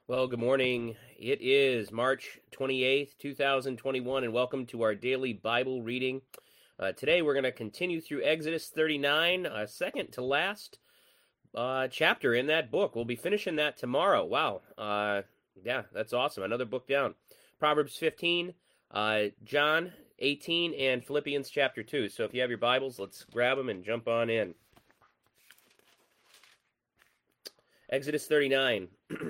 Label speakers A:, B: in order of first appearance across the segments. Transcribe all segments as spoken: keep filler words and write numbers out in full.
A: Well, good morning. It is March twenty-eighth, two thousand twenty-one, and welcome to our daily Bible reading. Uh, today we're going to continue through Exodus thirty-nine, uh, second to last uh, chapter in that book. We'll be finishing that tomorrow. Wow. Uh, yeah, that's awesome. Another book down. Proverbs fifteen, uh, John eighteen, and Philippians chapter two. So if you have your Bibles, let's grab them and jump on in. Exodus thirty-nine.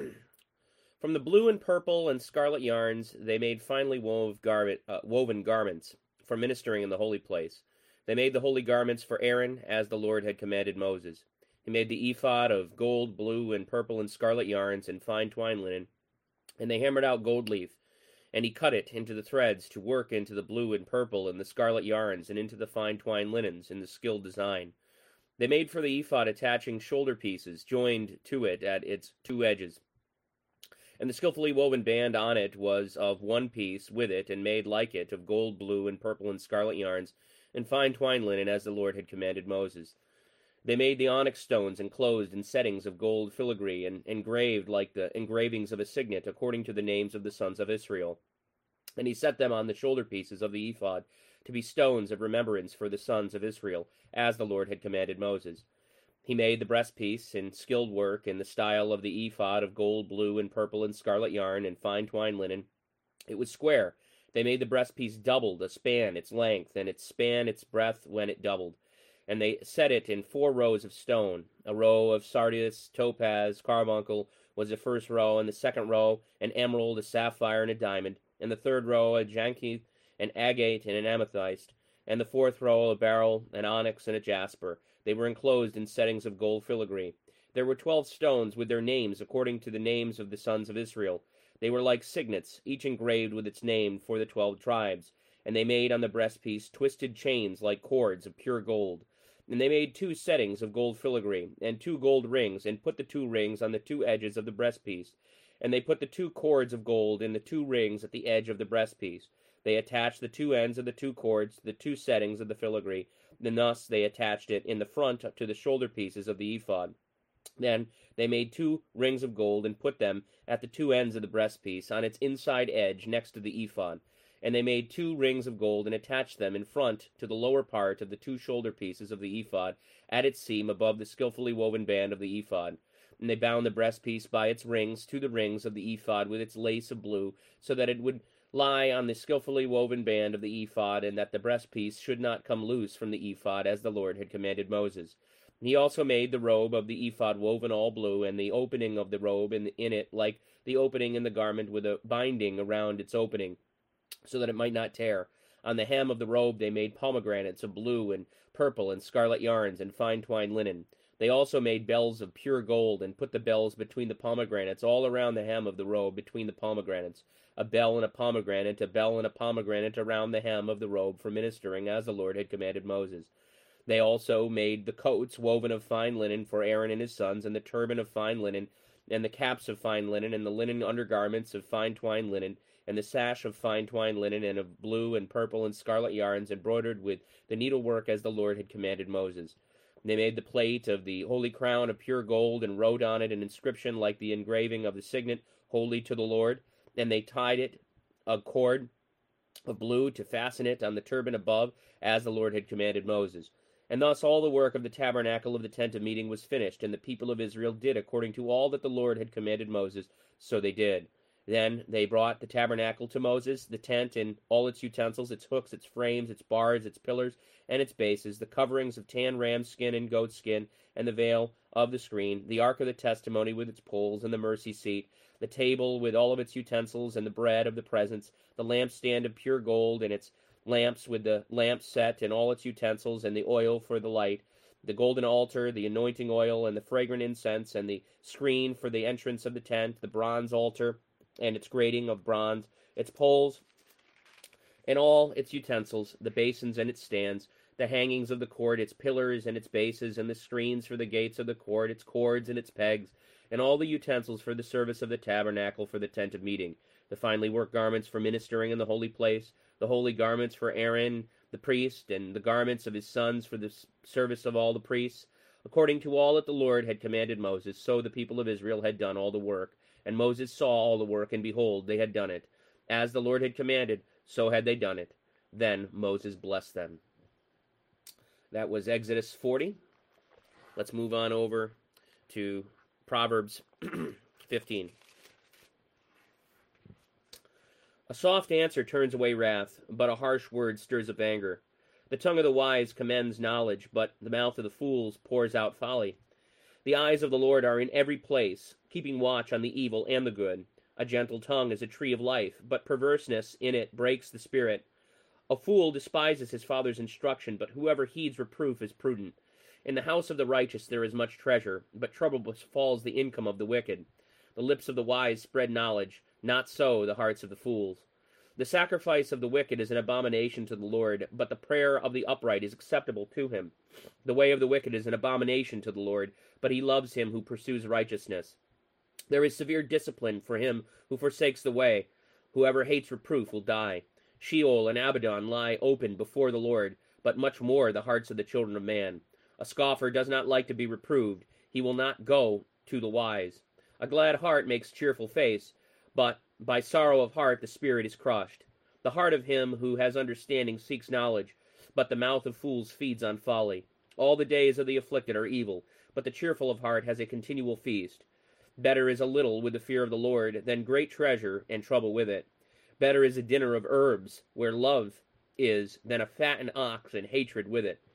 A: From the blue and purple and scarlet yarns, they made finely wove garment, uh, woven garments for ministering in the holy place. They made the holy garments for Aaron, as the Lord had commanded Moses. He made the ephod of gold, blue, and purple and scarlet yarns and fine twine linen, and they hammered out gold leaf, and he cut it into the threads to work into the blue and purple and the scarlet yarns and into the fine twine linens in the skilled design. They made for the ephod attaching shoulder pieces joined to it at its two edges. And the skillfully woven band on it was of one piece with it, and made like it of gold, blue, and purple and scarlet yarns, and fine twine linen, as the Lord had commanded Moses. They made the onyx stones enclosed in settings of gold filigree, and engraved like the engravings of a signet, according to the names of the sons of Israel. And he set them on the shoulder pieces of the ephod, to be stones of remembrance for the sons of Israel, as the Lord had commanded Moses. He made the breastpiece in skilled work in the style of the ephod of gold, blue, and purple and scarlet yarn and fine twine linen. It was square. They made the breastpiece doubled, a span its length, and its span its breadth when it doubled. And they set it in four rows of stone. A row of sardius, topaz, carbuncle was the first row, and the second row an emerald, a sapphire, and a diamond, and the third row a jacinth, an agate, and an amethyst, and the fourth row a beryl, an onyx, and a jasper. They were enclosed in settings of gold filigree. There were twelve stones with their names according to the names of the sons of Israel. They were like signets, each engraved with its name for the twelve tribes. And they made on the breastpiece twisted chains like cords of pure gold. And they made two settings of gold filigree, and two gold rings, and put the two rings on the two edges of the breastpiece. And they put the two cords of gold in the two rings at the edge of the breastpiece. They attached the two ends of the two cords to the two settings of the filigree, and thus they attached it in the front to the shoulder pieces of the ephod. Then they made two rings of gold, and put them at the two ends of the breastpiece, on its inside edge next to the ephod. And they made two rings of gold, and attached them in front to the lower part of the two shoulder pieces of the ephod, at its seam above the skillfully woven band of the ephod. And they bound the breastpiece by its rings to the rings of the ephod with its lace of blue, so that it would lie on the skillfully woven band of the ephod, and that the breastpiece should not come loose from the ephod, as the Lord had commanded Moses. He also made the robe of the ephod woven all blue, and the opening of the robe in, in it like the opening in the garment, with a binding around its opening, so that it might not tear. On the hem of the robe they made pomegranates of blue and purple and scarlet yarns and fine twine linen. They also made bells of pure gold, and put the bells between the pomegranates, all around the hem of the robe between the pomegranates. A bell and a pomegranate, a bell and a pomegranate around the hem of the robe for ministering, as the Lord had commanded Moses. They also made the coats woven of fine linen for Aaron and his sons, and the turban of fine linen, and the caps of fine linen, and the linen undergarments of fine twine linen, and the sash of fine twine linen, and of blue and purple and scarlet yarns, embroidered with the needlework, as the Lord had commanded Moses. They made the plate of the holy crown of pure gold, and wrote on it an inscription like the engraving of the signet, Holy to the Lord. And they tied it a cord of blue to fasten it on the turban above, as the Lord had commanded Moses. And thus all the work of the tabernacle of the tent of meeting was finished, and the people of Israel did according to all that the Lord had commanded Moses, so they did. Then they brought the tabernacle to Moses, the tent and all its utensils, its hooks, its frames, its bars, its pillars, and its bases, the coverings of tan ram skin and goat skin, and the veil of the screen, the ark of the testimony with its poles, and the mercy seat, the table with all of its utensils, and the bread of the presence, the lampstand of pure gold, and its lamps with the lamp set and all its utensils, and the oil for the light, the golden altar, the anointing oil, and the fragrant incense, and the screen for the entrance of the tent, the bronze altar, and its grating of bronze, its poles, and all its utensils, the basins and its stands, the hangings of the court, its pillars and its bases, and the screens for the gates of the court, its cords and its pegs, and all the utensils for the service of the tabernacle for the tent of meeting, the finely worked garments for ministering in the holy place, the holy garments for Aaron the priest, and the garments of his sons for the service of all the priests. According to all that the Lord had commanded Moses, so the people of Israel had done all the work. And Moses saw all the work, and behold, they had done it. As the Lord had commanded, so had they done it. Then Moses blessed them. That was Exodus forty. Let's move on over to Proverbs fifteen. A soft answer turns away wrath, but a harsh word stirs up anger. The tongue of the wise commends knowledge, but the mouth of the fools pours out folly. The eyes of the Lord are in every place, keeping watch on the evil and the good. A gentle tongue is a tree of life, but perverseness in it breaks the spirit. A fool despises his father's instruction, but whoever heeds reproof is prudent. In the house of the righteous there is much treasure, but trouble befalls the income of the wicked. The lips of the wise spread knowledge, not so the hearts of the fools. The sacrifice of the wicked is an abomination to the Lord, but the prayer of the upright is acceptable to him. The way of the wicked is an abomination to the Lord, but he loves him who pursues righteousness. There is severe discipline for him who forsakes the way. Whoever hates reproof will die. Sheol and Abaddon lie open before the Lord, but much more the hearts of the children of man. A scoffer does not like to be reproved. He will not go to the wise. A glad heart makes cheerful face, but by sorrow of heart the spirit is crushed. The heart of him who has understanding seeks knowledge, but the mouth of fools feeds on folly. All the days of the afflicted are evil, but the cheerful of heart has a continual feast. Better is a little with the fear of the Lord than great treasure and trouble with it. Better is a dinner of herbs, where love is, than a fattened ox and hatred with it.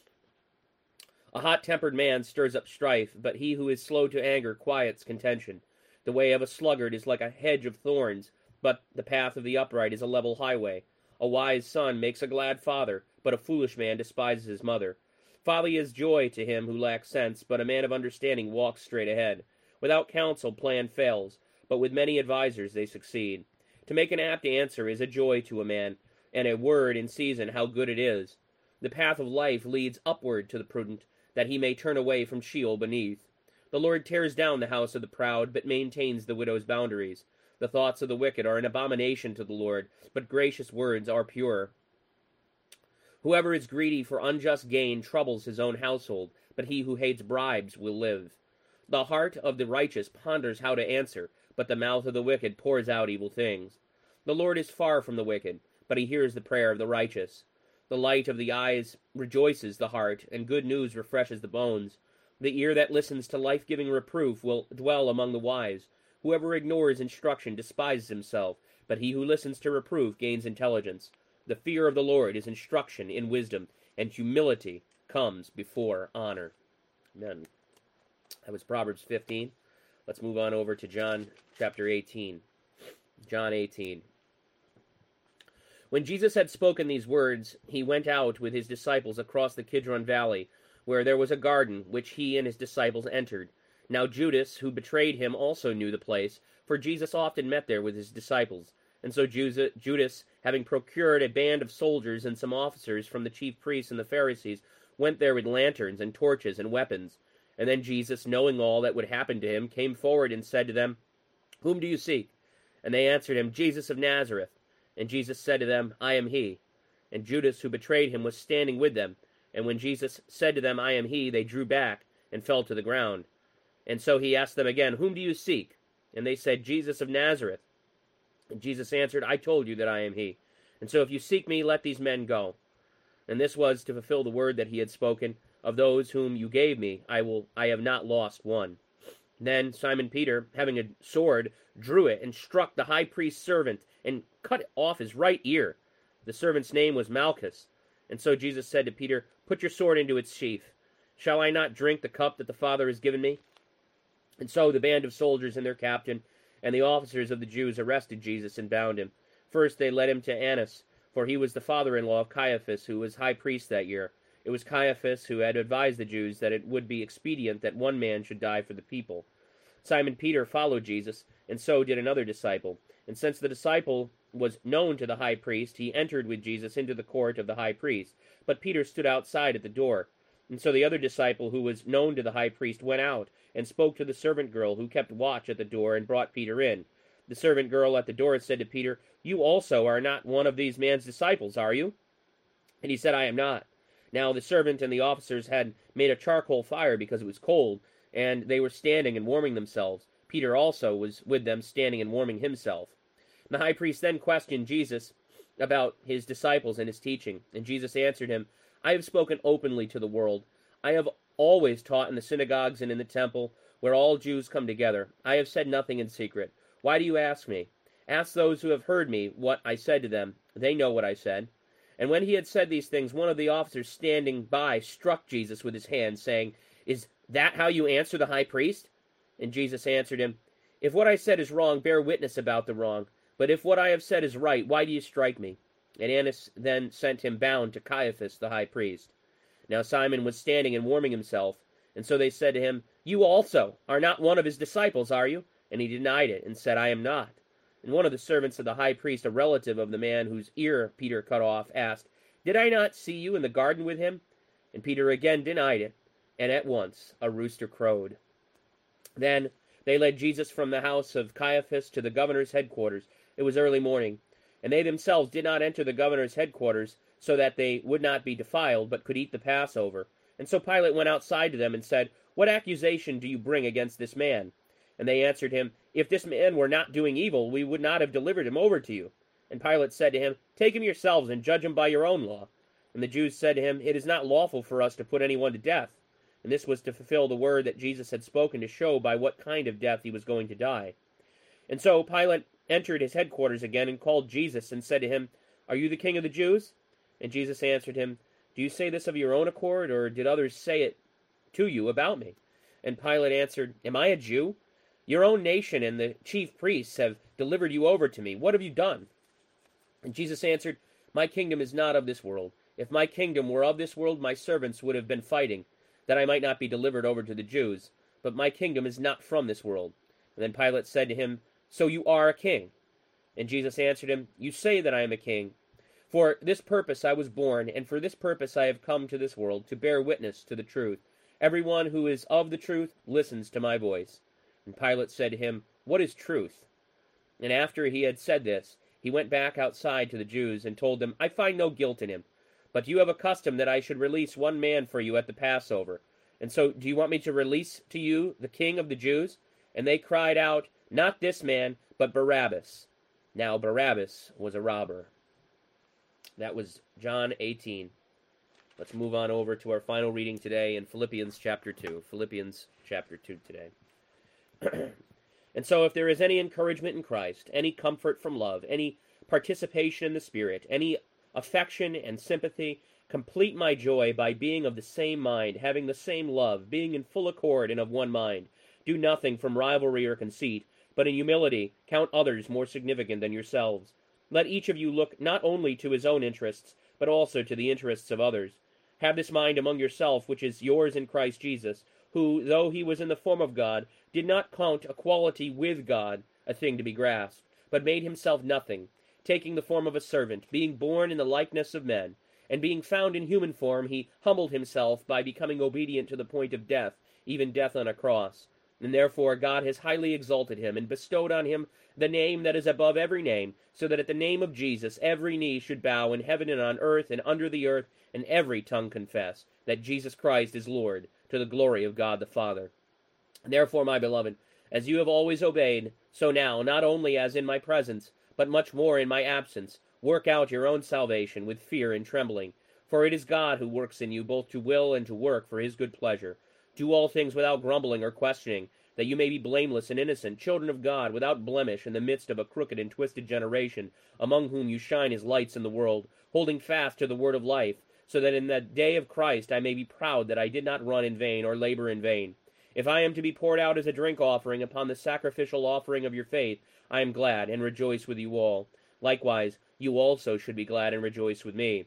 A: A hot-tempered man stirs up strife, but he who is slow to anger quiets contention. The way of a sluggard is like a hedge of thorns, but the path of the upright is a level highway. A wise son makes a glad father, but a foolish man despises his mother. Folly is joy to him who lacks sense, but a man of understanding walks straight ahead. Without counsel, plan fails, but with many advisers they succeed. To make an apt answer is a joy to a man, and a word in season how good it is. The path of life leads upward to the prudent, that he may turn away from Sheol beneath. The Lord tears down the house of the proud, but maintains the widow's boundaries. The thoughts of the wicked are an abomination to the Lord, but gracious words are pure. Whoever is greedy for unjust gain troubles his own household, but he who hates bribes will live. The heart of the righteous ponders how to answer, but the mouth of the wicked pours out evil things. The Lord is far from the wicked, but he hears the prayer of the righteous. The light of the eyes rejoices the heart, and good news refreshes the bones. The ear that listens to life-giving reproof will dwell among the wise. Whoever ignores instruction despises himself, but he who listens to reproof gains intelligence. The fear of the Lord is instruction in wisdom, and humility comes before honor. Amen. That was Proverbs fifteen. Let's move on over to John chapter eighteen. John eighteen. When Jesus had spoken these words, he went out with his disciples across the Kidron Valley, where there was a garden, which he and his disciples entered. Now Judas, who betrayed him, also knew the place, for Jesus often met there with his disciples. And so Judas, having procured a band of soldiers and some officers from the chief priests and the Pharisees, went there with lanterns and torches and weapons. And then Jesus, knowing all that would happen to him, came forward and said to them, "Whom do you seek?" And they answered him, "Jesus of Nazareth." And Jesus said to them, "I am he." And Judas, who betrayed him, was standing with them. And when Jesus said to them, "I am he," they drew back and fell to the ground. And so he asked them again, "Whom do you seek?" And they said, "Jesus of Nazareth." And Jesus answered, "I told you that I am he. And so if you seek me, let these men go." And this was to fulfill the word that he had spoken, "Of those whom you gave me, I will I have not lost one." Then Simon Peter, having a sword, drew it and struck the high priest's servant and cut off his right ear. The servant's name was Malchus. And so Jesus said to Peter, "Put your sword into its sheath. Shall I not drink the cup that the Father has given me?" And so the band of soldiers and their captain and the officers of the Jews arrested Jesus and bound him. First they led him to Annas, for he was the father-in-law of Caiaphas, who was high priest that year. It was Caiaphas who had advised the Jews that it would be expedient that one man should die for the people. Simon Peter followed Jesus, and so did another disciple. And since the disciple was known to the high priest, he entered with Jesus into the court of the high priest. But Peter stood outside at the door. And so the other disciple, who was known to the high priest, went out and spoke to the servant girl who kept watch at the door and brought Peter in. The servant girl at the door said to Peter, "You also are not one of these man's disciples, are you?" And he said, "I am not." Now the servant and the officers had made a charcoal fire because it was cold, and they were standing and warming themselves. Peter also was with them, standing and warming himself. And the high priest then questioned Jesus about his disciples and his teaching. And Jesus answered him, I have spoken openly to the world. I have always taught in the synagogues and in the temple, where all Jews come together. I have said nothing in secret. Why do you ask me? Ask those who have heard me what I said to them. They know what I said. And when he had said these things, one of the officers standing by struck Jesus with his hand, saying, Is that how you answer the high priest? And Jesus answered him, If what I said is wrong, bear witness about the wrong. But if what I have said is right, why do you strike me? And Annas then sent him bound to Caiaphas the high priest. Now Simon was standing and warming himself. And so they said to him, You also are not one of his disciples, are you? And he denied it, and said, I am not. And one of the servants of the high priest, a relative of the man whose ear Peter cut off, asked, Did I not see you in the garden with him? And Peter again denied it, and at once a rooster crowed. Then they led Jesus from the house of Caiaphas to the governor's headquarters. It was early morning, and they themselves did not enter the governor's headquarters, so that they would not be defiled, but could eat the Passover. And so Pilate went outside to them and said, What accusation do you bring against this man? And they answered him, If this man were not doing evil, we would not have delivered him over to you. And Pilate said to him, Take him yourselves and judge him by your own law. And the Jews said to him, It is not lawful for us to put anyone to death. And this was to fulfill the word that Jesus had spoken, to show by what kind of death he was going to die. And so Pilate entered his headquarters again and called Jesus and said to him, Are you the king of the Jews? And Jesus answered him, Do you say this of your own accord, or did others say it to you about me? And Pilate answered, Am I a Jew? Your own nation and the chief priests have delivered you over to me. What have you done? And Jesus answered, My kingdom is not of this world. If my kingdom were of this world, my servants would have been fighting, that I might not be delivered over to the Jews. But my kingdom is not from this world. And then Pilate said to him, So you are a king? And Jesus answered him, You say that I am a king. For this purpose I was born, and for this purpose I have come to this world, to bear witness to the truth. Everyone who is of the truth listens to my voice. And Pilate said to him, What is truth? And after he had said this, he went back outside to the Jews and told them, I find no guilt in him. But you have a custom that I should release one man for you at the Passover. And so do you want me to release to you the king of the Jews? And they cried out, Not this man, but Barabbas. Now Barabbas was a robber. That was John eighteen. Let's move on over to our final reading today in Philippians chapter two. Philippians chapter two today. And so if there is any encouragement in Christ, any comfort from love, any participation in the Spirit, any affection and sympathy, complete my joy by being of the same mind, having the same love, being in full accord and of one mind. Do nothing from rivalry or conceit, but in humility count others more significant than yourselves. Let each of you look not only to his own interests, but also to the interests of others. Have this mind among yourself, which is yours in Christ Jesus, who, though he was in the form of God, did not count equality with God a thing to be grasped, but made himself nothing, taking the form of a servant, being born in the likeness of men, and being found in human form, he humbled himself by becoming obedient to the point of death, even death on a cross. And therefore God has highly exalted him, and bestowed on him the name that is above every name, so that at the name of Jesus every knee should bow in heaven and on earth and under the earth, and every tongue confess that Jesus Christ is Lord, to the glory of God the Father. Therefore, my beloved, as you have always obeyed, so now, not only as in my presence, but much more in my absence, work out your own salvation with fear and trembling. For it is God who works in you both to will and to work for his good pleasure. Do all things without grumbling or questioning, that you may be blameless and innocent, children of God, without blemish, in the midst of a crooked and twisted generation, among whom you shine as lights in the world, holding fast to the word of life, so that in the day of Christ I may be proud that I did not run in vain or labor in vain. If I am to be poured out as a drink offering upon the sacrificial offering of your faith, I am glad and rejoice with you all. Likewise, you also should be glad and rejoice with me.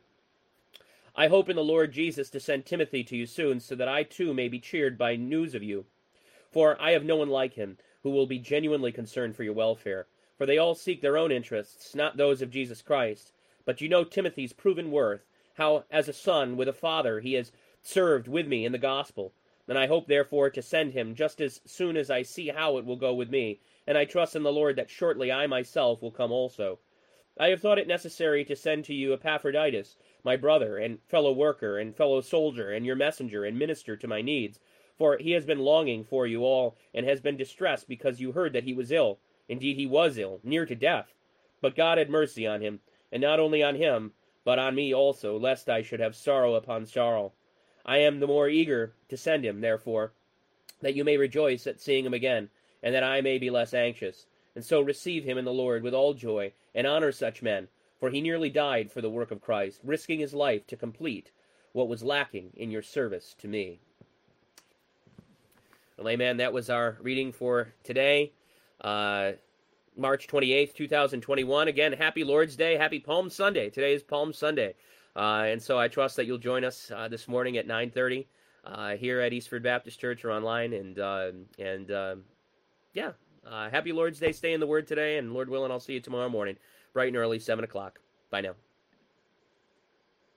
A: I hope in the Lord Jesus to send Timothy to you soon, so that I too may be cheered by news of you. For I have no one like him, who will be genuinely concerned for your welfare. For they all seek their own interests, not those of Jesus Christ. But you know Timothy's proven worth, how as a son with a father he has served with me in the gospel. And I hope therefore to send him just as soon as I see how it will go with me, and I trust in the Lord that shortly I myself will come also. I have thought it necessary to send to you Epaphroditus, my brother, and fellow worker, and fellow soldier, and your messenger, and minister to my needs. For he has been longing for you all, and has been distressed because you heard that he was ill. Indeed, he was ill, near to death. But God had mercy on him, and not only on him, but on me also, lest I should have sorrow upon sorrow. I am the more eager to send him, therefore, that you may rejoice at seeing him again, and that I may be less anxious. And so receive him in the Lord with all joy, and honor such men, for he nearly died for the work of Christ, risking his life to complete what was lacking in your service to me. Well, amen. That was our reading for today, uh, March twenty-eighth, two thousand twenty-one. Again, happy Lord's Day, happy Palm Sunday. Today is Palm Sunday. Uh, and so I trust that you'll join us uh, this morning at nine thirty uh, here at Eastford Baptist Church or online. And, uh, and uh, yeah, uh, happy Lord's Day. Stay in the Word today. And Lord willing, I'll see you tomorrow morning, bright and early, seven o'clock. Bye now.